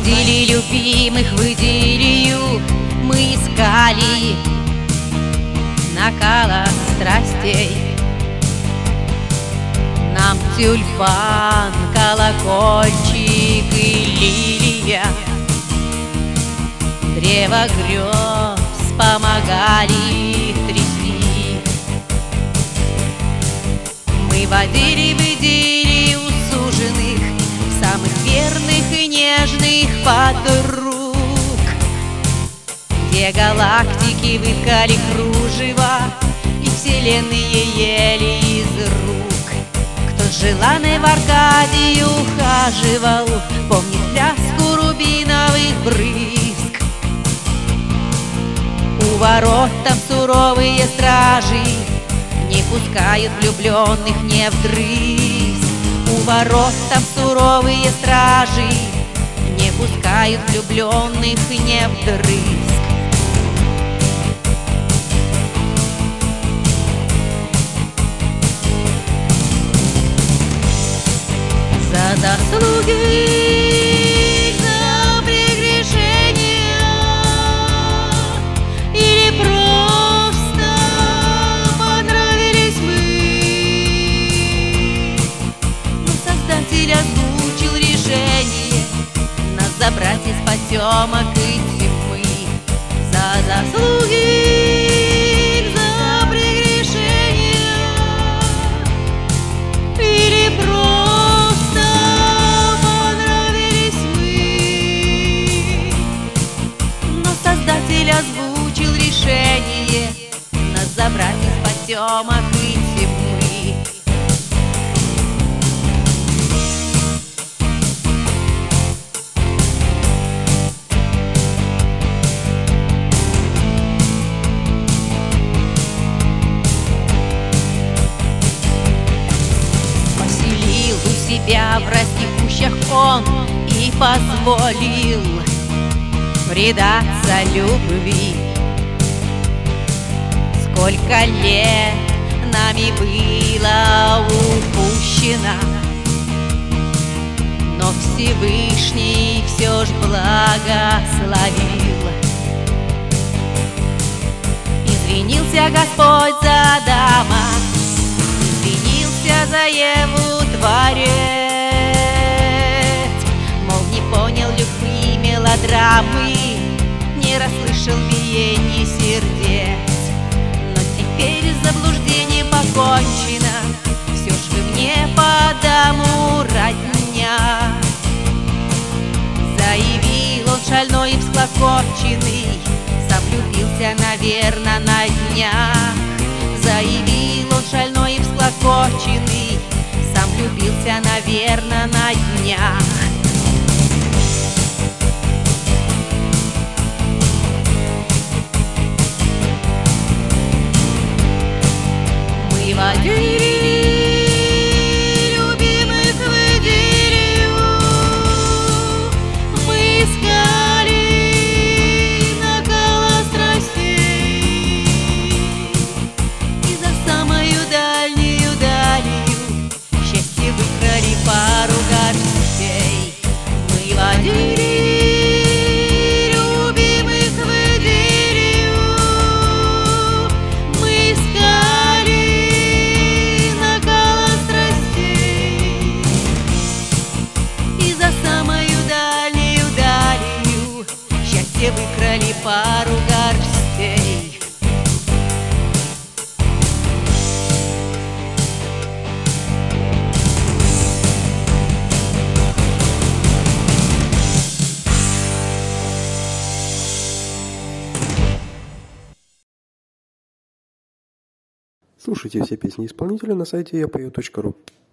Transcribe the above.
водили любимых в идиллию, мы искали накала страстей. Нам тюльпан, колокольчик и лилия, древо грез помогали трясти. Мы водили в идиллию суженых, самых верных и нежных подруг, где галактики выткали кружева и вселенные ели из рук. Кто с желанной в Аркадии ухаживал, помнит пляску рубиновых брызг. У ворот там суровые стражи не пускают влюбленных не вдрызг. У ворот там суровые стражи не пускают влюбленных не вдрызг. За заслуги, за прегрешения или просто понравились мы, но Создатель озвучил решение нас забрать из потемок и тьмы. За заслуги, за прегрешения или просто понравились мы, но Создатель озвучил решение нас забрать из потемок и тьмы. Поселил у себя в растекущих он и позволил предаться любви. Сколько лет нами было упущено, но Всевышний все ж благословил. Извинился Господь за Адама, извинился за Еву Творец, мол, не понял любви мелодрамы, не расслышал биений сердец. Но теперь заблуждение покончено, все ж вы мне по дому родня. Заявил он шальной и всклокоченный, сам влюбился, наверно, на днях. Заявил он шальной и всклокоченный, сам влюбился, наверно, на днях. Мы водили любимых в идиллию, мы искали накала страстей, и за самую дальнюю далью счастье выкрали пару горстей. Мы водили любимых в идиллию, мы искали накала страстей, и за самую дальнюю далью счастье выкрали пару горстей. Слушайте все песни исполнителя на сайте yapою.ru.